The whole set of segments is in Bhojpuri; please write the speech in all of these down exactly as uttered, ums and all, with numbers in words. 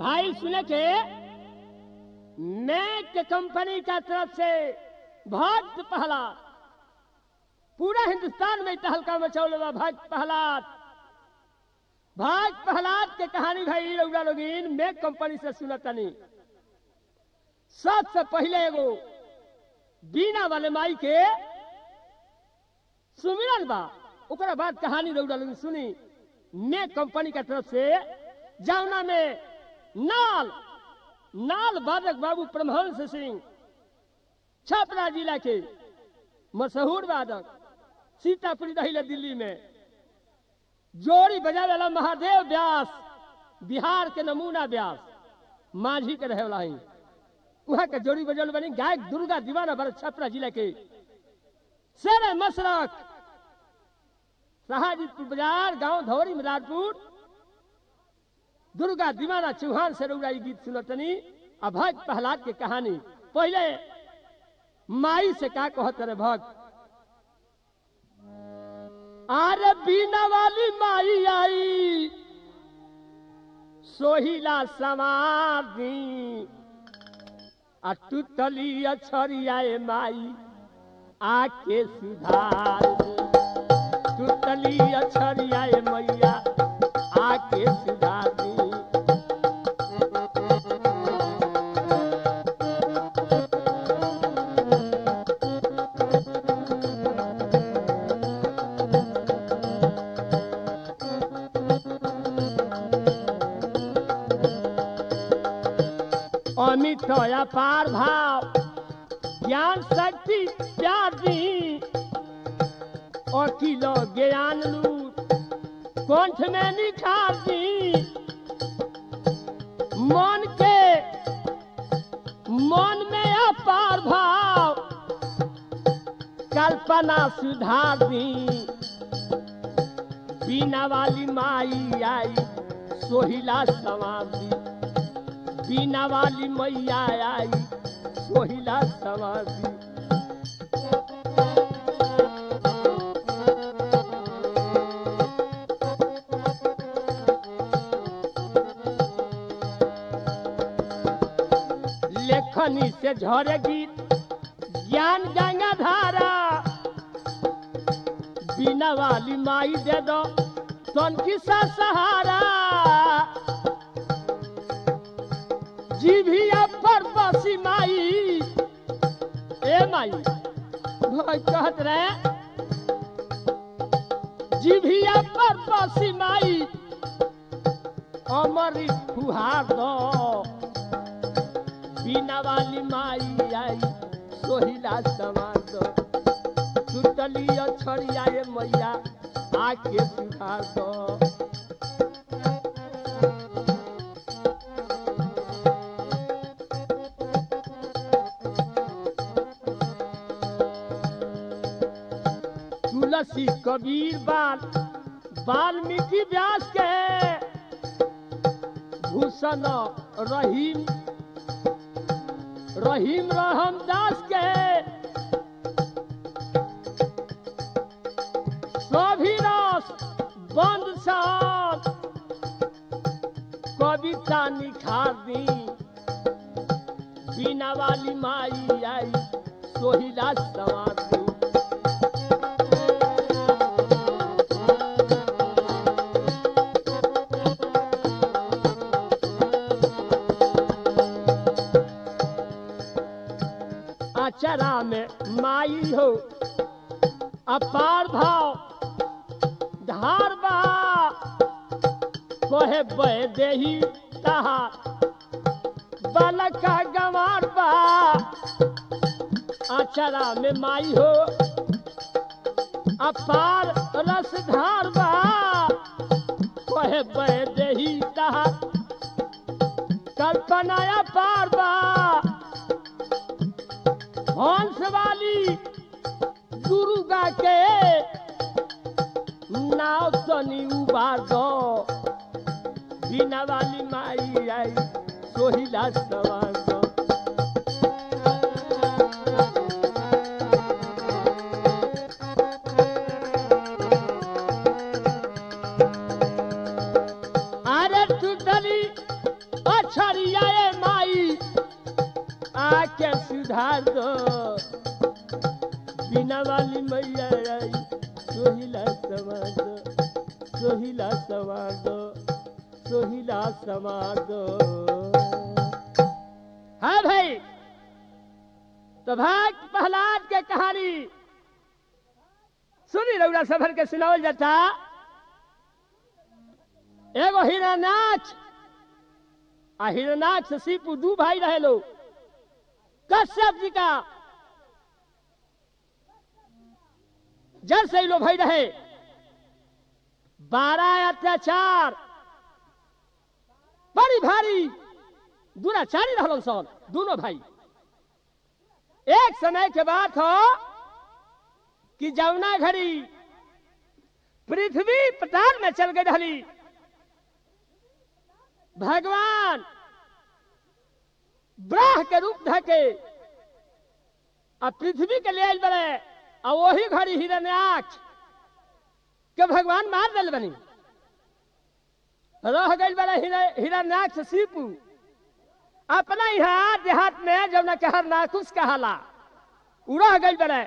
भाई सुने के मैक कंपनी का तरफ से भक्त प्रहलाद पूरा हिंदुस्तान में तहलका मचौले बा। भक्त प्रहलाद भक्त प्रहलाद के कहानी भाई रउरा लोगिन मैक कंपनी से सुनतनी। सबसे पहले एगो बीना वाले माई के सुमिरन बा, ओकरा बाद कहानी रउरा लोगिन सुनी मैक कंपनी का तरफ से, जौना में नाल नाल बादक बाबू परमहंस सिंह छपरा जिला के मशहूर वादक, सीतापुरी रहिले दिल्ली में। जोड़ी बजावे वाला महादेव व्यास बिहार के नमूना व्यास माझी के रहे वाला ही वहां के जोड़ी बजावे बनी। गायक दुर्गा दीवाना भरत छपरा जिला के शेर मशरक शाहजीपुर बाजार गांव धौरी मदारपुर दुर्गा दीवाना चौहान से रउरा गीत सुनतनी। अब भक्त प्रहलाद के कहानी पहले माई से का कहत रे भक्त। आरे बीना वाली माई आई सोहिला समाधी आ टूटली अछरियाए माई आके सुधार टूटली अछरियाए मैया आके सुधार दी। अमित अपार भाव ज्ञान शक्ति प्यार दी अकिलो ज्ञान लूट कंठ में निखार दी। मन के मन में अपार भाव कल्पना सुधार दी। बीना वाली माई आई सोहिला समाधि बीना वाली मैया आई सोहिला समाधि। लेखनी से झरे गीत ज्ञान गंगा धारा बीना वाली माई दे दो तन सा सहारा। जीभिया पर बसी माई ए माई भाई कहत रहे जीभिया पर बसी माई अमरी फुहार दो। बीना वाली माई आई सोहिला समान दो टूटली अछरियाए मैया आके सुधार दो। तुलसी कबीर बाल वाल्मीकि व्यास के भूषण रहीम रहीम रहमदास के सभी रस बंद साथ कविता निखार दी। बीना वाली माई आई सोहिला समाधि। चरा में माई हो अपार भाव धार बा कोहे बह देही तहा बालका गंवार बा। आचरा में माई हो अपार रस धार बा कोहे बह देही तहा कल्पना अपार बा। हंस वाली दुर्गा के नाव तनी उबार दो। बीना वाली माई आई सोहिला सवार दो। अरे टूटली मछरिया ए माई आके सुधार दो बिना वाली मैया आई सोहिला समार दो सोहिला समार दो सोहिला समार दो। हाँ भाई, तो भक्त प्रहलाद के कहानी सुनी रउरा सफर के सुनावल जाता। एगो हिरण्याक्ष आ हिरण्याक्ष सीपू दू भाई रहे लो। कश्यप जी का जल से लो भाई रहे, बारह अत्याचार बड़ी भारी दुराचारी रहलो सन दोनों भाई। एक समय के बात हो कि जमुना घड़ी पृथ्वी पताल में चल गई ढली, भगवान ब्रह के रूप धके अब पृथ्वी के ले आयल बड़े, और वही घड़ी हिरण्याक्ष के भगवान मार दिल बनी। रह गई बड़े हिरण्याक्ष सीपू अपना यहाँ देहात में जब न कहर नाकुश कहाला उड़ा गई बड़े।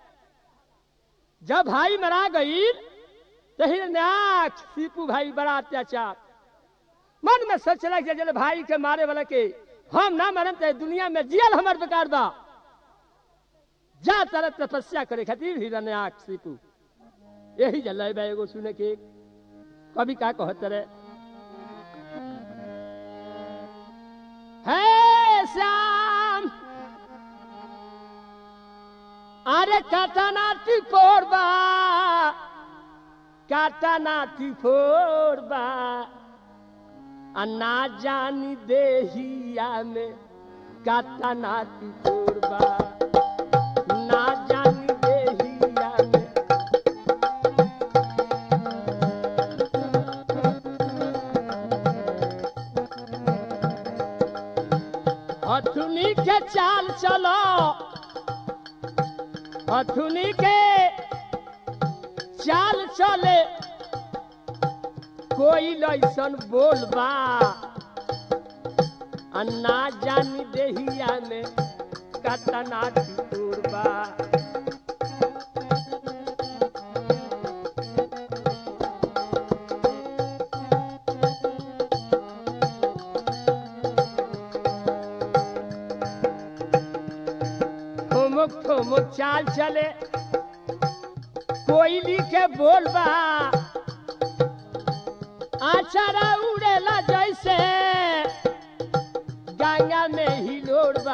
जब भाई मरा गई तो हिरण्याक्ष सीपू भाई बड़ा अत्याचार मन में सोचला कि जब भाई के मारे वाला के हम ना मरन तो दुनिया में जियल हमार बेकार बा, जा तरह तपस्या करे खातिर हिरण्याक्ष सीपू यही जल एगो सुने के कभी का कहत रहे, हे श्याम अरे काटना टिपोरबा काटना टिपोरबा अन्ना जानी देहिया में काटना टिपोरबा ना जानी देहिया में। हथुनी के चाल चलो हथुनी के चाल चले कोई लैसन बोलबा अन्ना जानी देहिया में काटना टिपोरबा। ठुमुक ठुमुक चाल चले कोयली के बोलबा आचारा उड़ेला जैसे गंगा में ही लोड़बा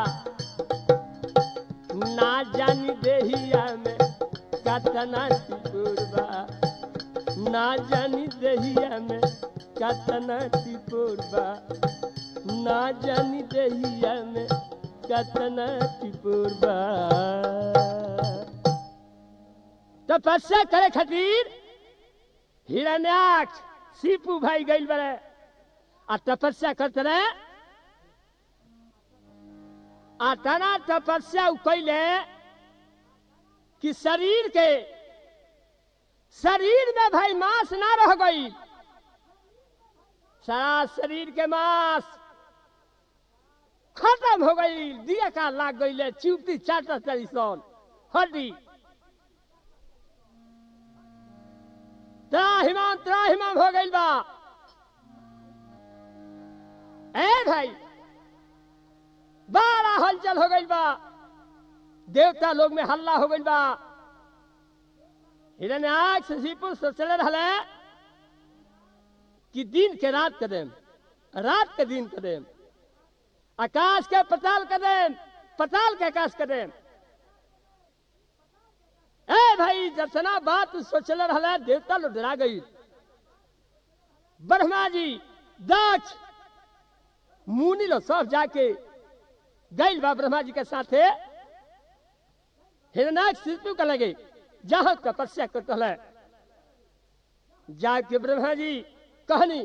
ना जानी देहिया में काटना टिपोरबा ना जानी देहिया में काटना टिपोरबा ना जानी देहिया में काटना टिपोरबा। तपस्या करे खातिर हिरण्याक्ष सीपू भाई गइल बड़े आ तपस्या करते रहे। आ तना तपस्या कैले कि शरीर के शरीर में भाई मांस ना रह गई, सारा शरीर के मांस खत्म हो गई, दिया का लाग गई चुपती चाटा चली सन हड्डी त्राहिमाम त्राहिमाम हो गई बा। ए भाई बड़ा हलचल हो गई बा, देवता लोग में हल्ला हो गई बा। हिरण्याक्ष सीपू सोचले रहले कि दिन के रात कर देम, रात के दिन कर देम, आकाश के पताल कर देम, पताल के आकाश कर देम। ए भाई जतना बात सोचले रहले देवता लोग डरा गई। ब्रह्मा जी दक्ष मुनि लोग सब जाके गई बा ब्रह्मा जी के साथे। हिरण्याक्ष सीपू के लगे जहां तपस्या करते हले जाके ब्रह्मा जी कहनी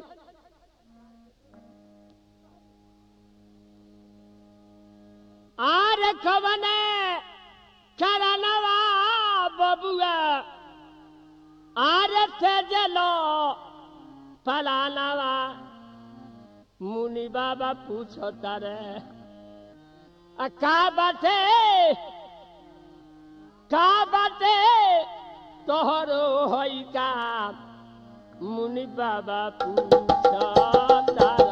आरे कवने करनवा बबुआ आरे तेजलो फलानवा मुनि बाबा पूछो तारे आ का बाटे का बाटे तोहरो होई का मुनि बाबा पूछो तारा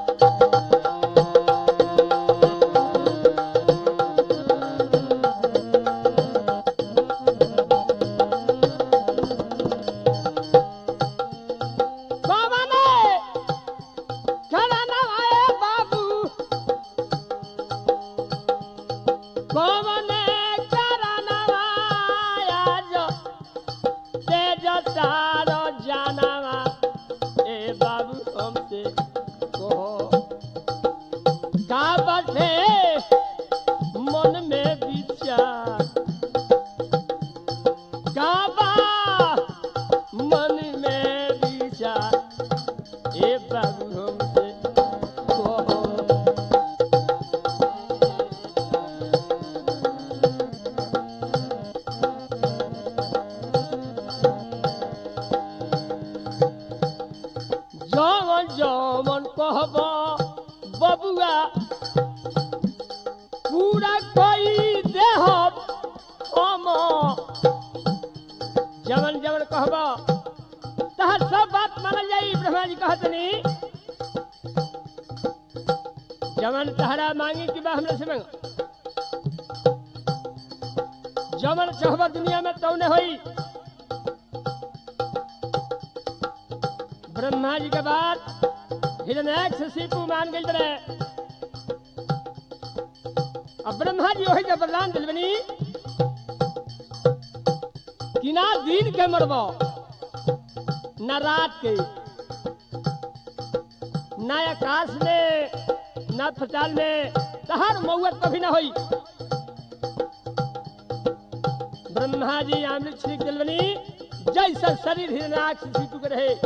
जवन जवन कहबा तहर सब बात मानल जाई। ब्रह्मा जी कहतनी जवन तहरा मांगी कि बा हमरे से मांग, जवन चाहबा दुनिया में तौने होई। ब्रह्मा जी के बाद हिरण्याक्ष शिपू मान गई बड़े। अब ब्रह्मा जी वही जब वरदान दिलबनी कि ना दिन के मरबो ना रात के, ना आकाश में ना फचाल में तहर मौत कभी ना होई। ब्रह्मा जी अमृत श्री दिलबनी जैसा शरीर हिरण्याक्ष शिपू के रहे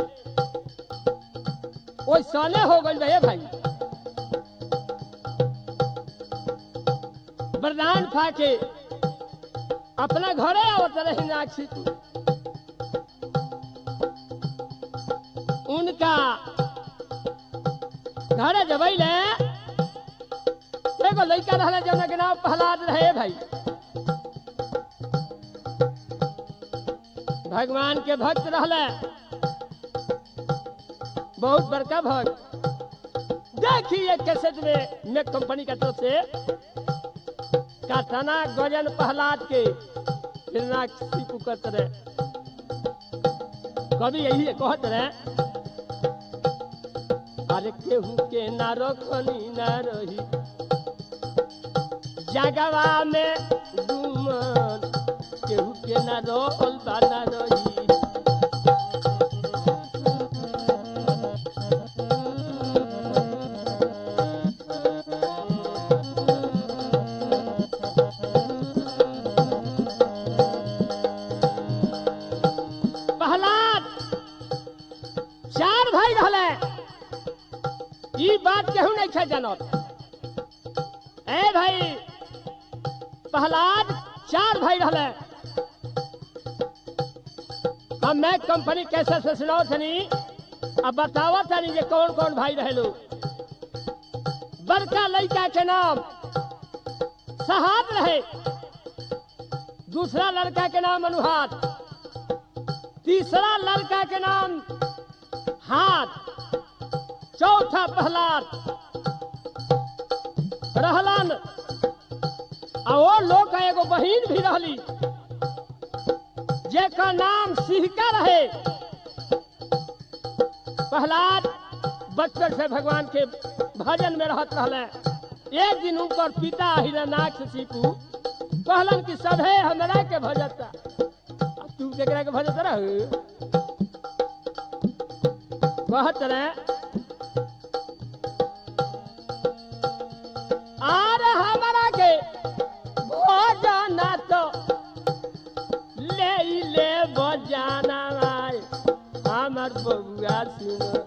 वो साले हो गई भैया भाई। वरदान फाके अपना घरे आवत रहे हिरण्याक्ष शिपू। उनका घरे जबैले एगो लड़का रहला जौना के नाम प्रहलाद रहे भाई। भगवान के भक्त रहला, बहुत बड़का भक्त। देखिए कैसेट में मेक कंपनी का तरफ से काथाना गजन प्रहलाद के हिरण्याक्ष शिपू करते रहे। कभी यही कहते रहे अरे केहू के ना रखनी ना रही जगवा में दुमन, केहू के ना रोल बा ना रही। बात केहू नहीं खे जानत। ए भाई प्रहलाद चार भाई रहले। हम मैं कंपनी कैसे से सुनाओ थनी अब बतावा थनी जे कौन कौन भाई रहलो। बड़का लड़का के नाम सहाद रहे, दूसरा लड़का के नाम अनुहाद, तीसरा लड़का के नाम हाथ, चौथा प्रहलाद रहलन। और वो लोग का एगो बहिन भी रहली जेका नाम सिहका रहे। प्रहलाद बचपन से भगवान के भजन में रहत रहले। एक दिन उनकर पिता हिरण्याक्ष शिपू कहलन कि सभे हमरा के भजता, तू केकरा के भजत रह? कहत रहे आर हमारा के भजन तो ले ले बजाना भाई हमार बबुआ सुनो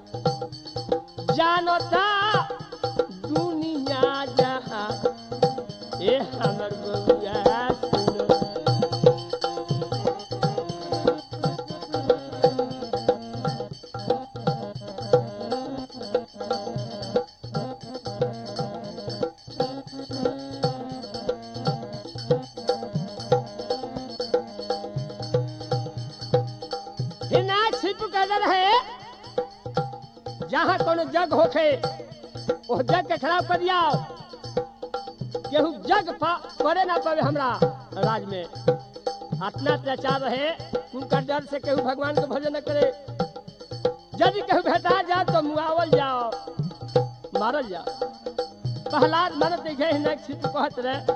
जानता दुनिया जहाँ ए हमार बबुआ सुनो। जहाँ कोनो जग होखे वो जग के खराब कर दिया। केहू जग करे ना पावे हमरा राज में। अपना अत्याचार रहे उनका डर से केहू भगवान को भजन न करे। यदि केहू भेटा जाओ तो मुआवल जाओ, मारल जाओ। प्रहलाद मरत देखे कहत रहे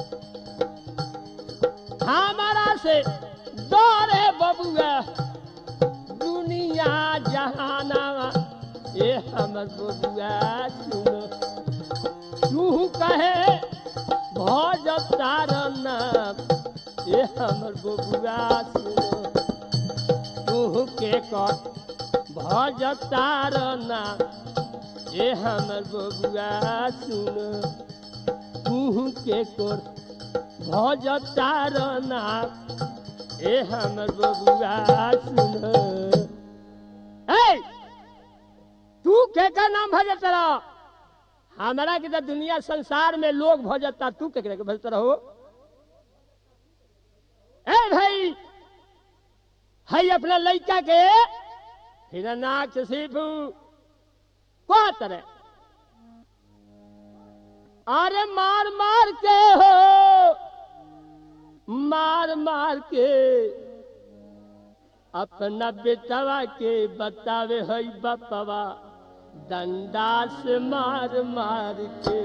हमारा से दौरे बबुआ दुनिया जहाना ये हमर बबुआ सुनो तू कहे भज तारन ये हमर बबुआ सुनो तू के कर भज तारन ये हमर बबुआ सुनो तू के कर भज तारना ए हमर बबुआ सुन। ए तू के का नाम भजत रह? हमारा के दुनिया संसार में लोग भजता, तू के के भजत रहो? ए भाई हई अपना लड़का के हिरनाक्ष शिपू को तरह अरे मार मार के हो मार मार के अपना बेटवा के बतावे हई बपवा डंडा से मार मार के।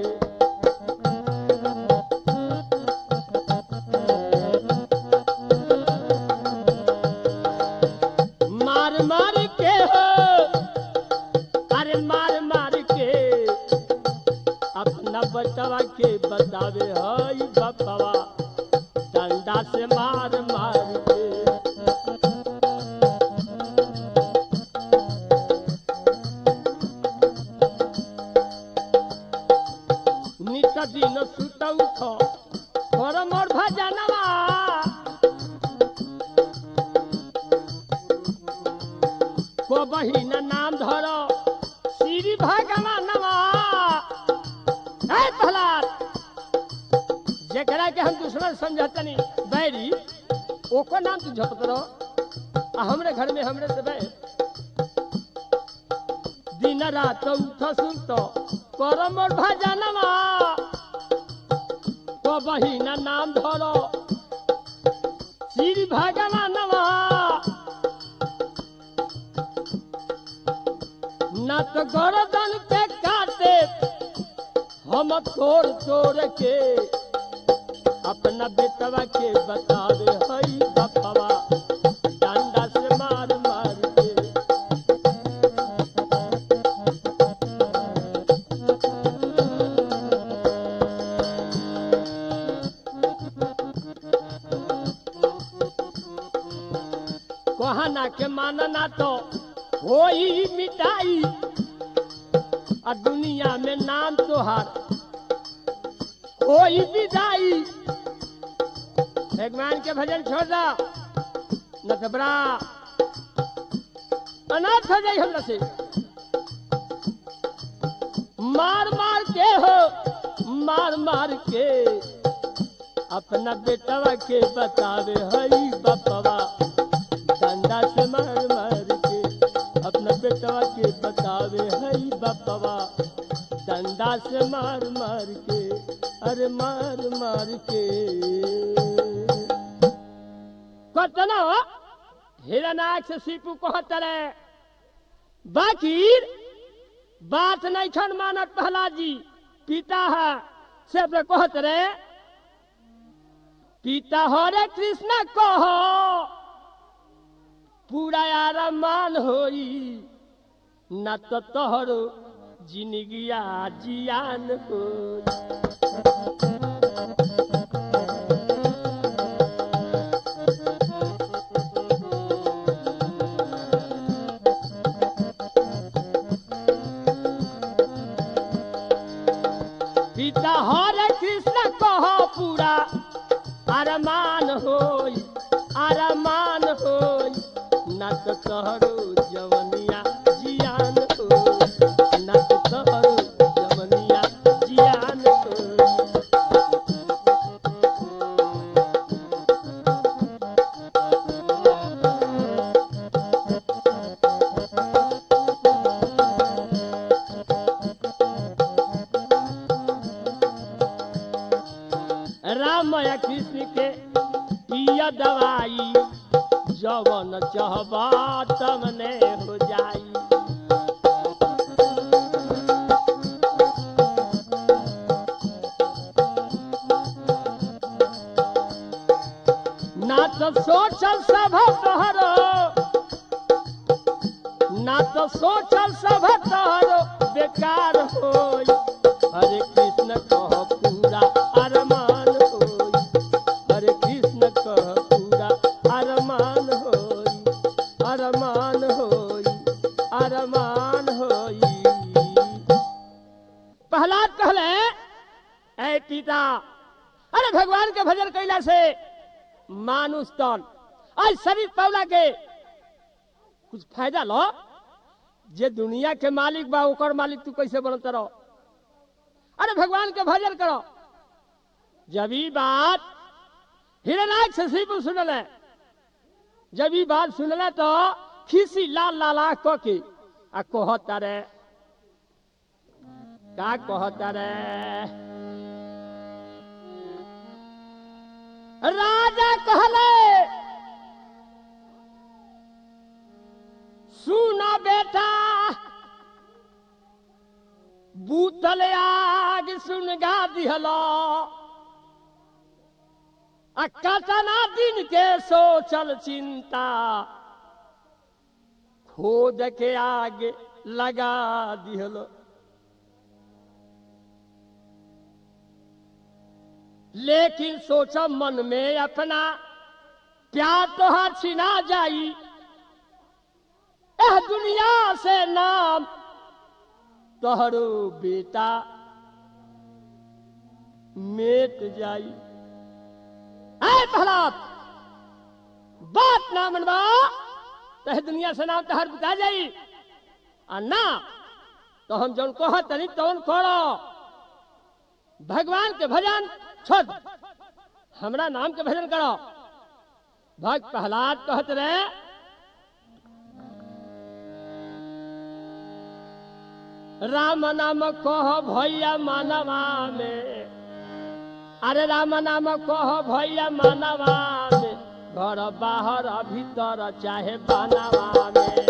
मार मार के हो अरे मार मार के अपना बचवा के बतावे हई बपवा डंडा से मार मार के। नित दिन सुत उठ और मोर भजनवा को बहिन नाम धरो श्री भगवानवा। प्रहलाद जेकरा के हम दुश्मन समझतनी बैरी ओको नाम तू झपत रहो आ हमरे घर में हमरे से बैर। दिन रात उठ सुत कर मोर भजनवा तो बहिना नाम धरो श्री भगवानवा। न तो गर्दन के काटे हम तोड़ तोड़ के अपना बेटवा के बतावे हई बपवा डंडा से मार मार के। कहना के मानना तो होई मिटाई और दुनिया में नाम तोहार होई विदाई। भगवान के भजन छोड़ दा न तो बड़ा अनाथ हो जाए हमरा से। मार मार के हो मार मार के अपना बेटवा के बतावे हई बपवा डंडा से मार मार के। अपना बेटवा के बतावे हई बपवा डंडा से मार मार के। अरे मार मार के कतना हिरनाक्ष शिपू कहत रहे बाकी बात नहीं छन मानत। प्रहलाद जी पिता है से अपने कहत रहे पिता हरे कृष्ण कहो पूरा आरामान होई न तो तोहरो जिंदगिया जियान होई। पिता हरे कृष्ण कहो पूरा अरमान होई अरमान होई न तो तोहरो जवनिया जियान होई न तो तोहरो जवनिया जियान होई। जवन चाहबा तमने हो जाई। ना तो सोचल सब तोहरो, ना तो सोचल सब तोहरो बेकार होई। हरे कृष्ण कह पूरा अरमान होई, हरे कृष्ण कह पूरा अरमान होई, अरमान होई, अरमान होई। प्रहलाद कहले, ऐ पिता, अरे भगवान के भजन कैला से मानुष तन आज शरीर पौला के कुछ फायदा लो। जे दुनिया के मालिक बा ओकर मालिक तू कैसे बनत रहो? अरे भगवान के भजन करो। जब ई बात हिरणाक्ष से शिव सुनल है, जब ई बात सुनल तो खीसी लाल लाल आंख क के आ कहता रे, का कहता रे, राजा कहले सुना बेटा, बूतल आग सुन गा दिहला, आ कतना दिन के सोचल चिंता, खोद के आग लगा दिहलो। लेकिन सोचा मन में अपना, प्यार तोहार छिना जाई, एह दुनिया से नाम तोहरो बेटा मेट जाई। ऐ प्रहलाद, बात ना मनवा तो एह दुनिया से नाम तोहर बिता जाई, आ ना तो हम जौन कह तनी तौन करो। भगवान के भजन छोड़, हमरा नाम के भजन करो। भक्त प्रहलाद कहत रहे, राम नाम कह भैया मानवा में, अरे राम नाम कह भैया मानवा में, घर बाहर भीतर चाहे बनवा में।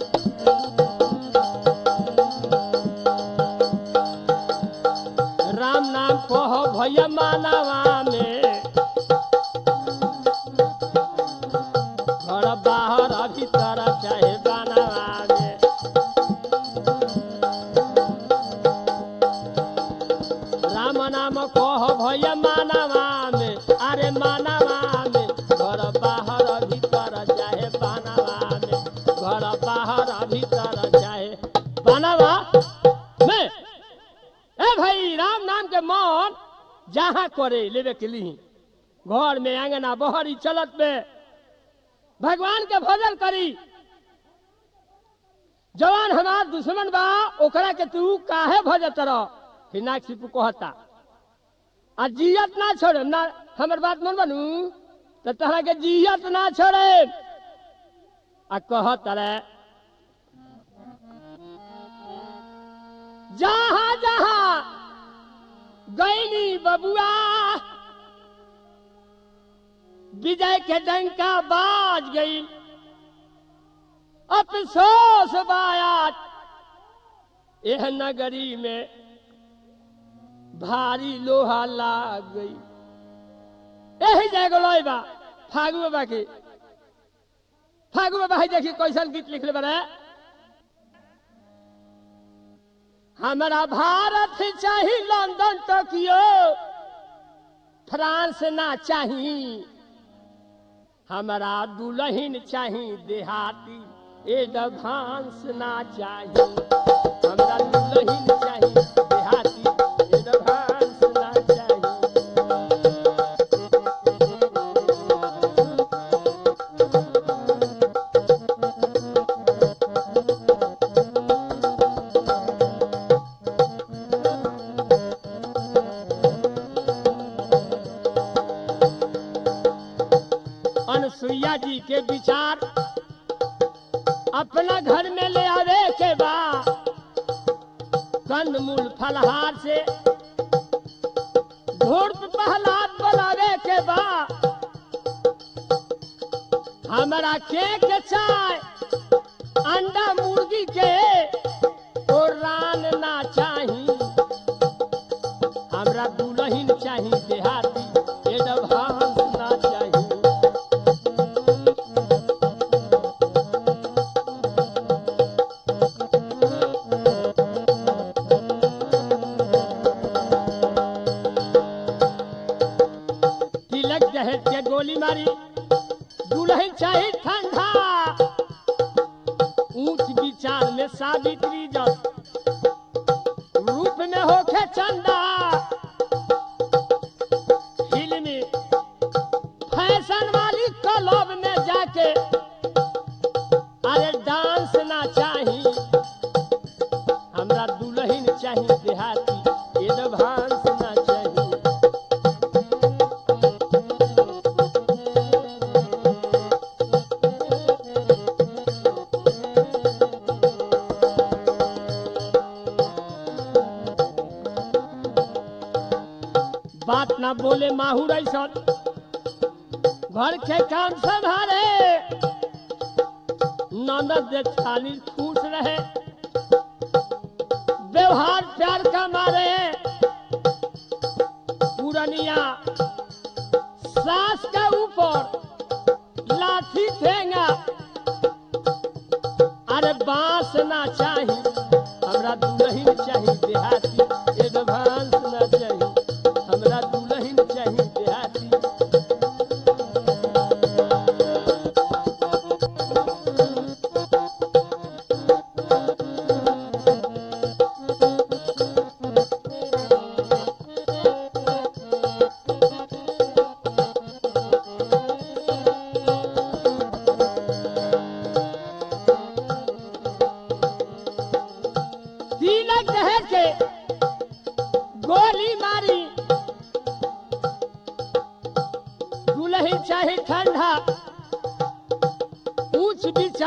राम नाम कह भैया मानवा में, घर बाहर भीतर चाहे बनवा में। राम नाम कह भैया मानवा में, अरे मानवा में, घर बाहर भीतर चाहे बनवा में, घर बाहर भीतर चाहे बनवा में। ए भाई, राम नाम के मन जहां करे लेवे के लिए, घर में आंगना बहरी चलत में भगवान के भजन करी। जवान हमार दुश्मन बा ओकरा के तू काहे भजत रह? हिरणाक्ष कहता, आ जियत ना छोड़े ना, हमर बात मन बनू तो तहरा के जियत ना छोड़े। आ कहत रे, जहां जहां गईनी बबुआ, विजय के डंका बाज गई, अफसोस बायात यह नगरी में भारी लोहा लाग गई। यही जाएगा लोई बा फागु बाबा की। फागु बाबा है, देखिए कैसन गीत लिखले बने, हमारा भारत चाहिए लंदन टोक्यो फ्रांस ना चाहिए, हमारा दुल्हन चाहिए देहाती एडवांस ना चाहिए, हमारा दुल्हन चाहिए देहाती एडवांस ना चाहिए। अनुसुईया जी के विचार अपना घर में ले आवे के बा, कंदमूल फलहार से धूर्त प्रहलाद बनावे के बा, हमारा केक चाय अंडा मुर्गी के और रान ना चाही, हमरा दुल्हन चाही देहाती एडवांस ना चाही। तिलक दहेज के गोली मारी, दुल्हन चाही ठंडा, ऊंच विचार में सावित्री जस, रूप में होके चंदा, फिल्मी फैशन वाली क्लब में जाके अरे डांस ना चाही, हमरा दुल्हन चाही देहाती एडवांस ना चाही। बात ना बोले माहूर ऐसा, घर के काम संभाले, ननद खाली खुश रहे, व्यवहार प्यार का मारे, पुरनिया सास के ऊपर लाठी ठेंगा, अरे बांस ना चाही, हमरा दुल्हन चाही देहाती एडवांस ना चाही, हमरा दुल्हन चाही देहाती। तिलक दहेज के गोली मारी, दुल्हन चाहे ठंडा, ऊंच विचार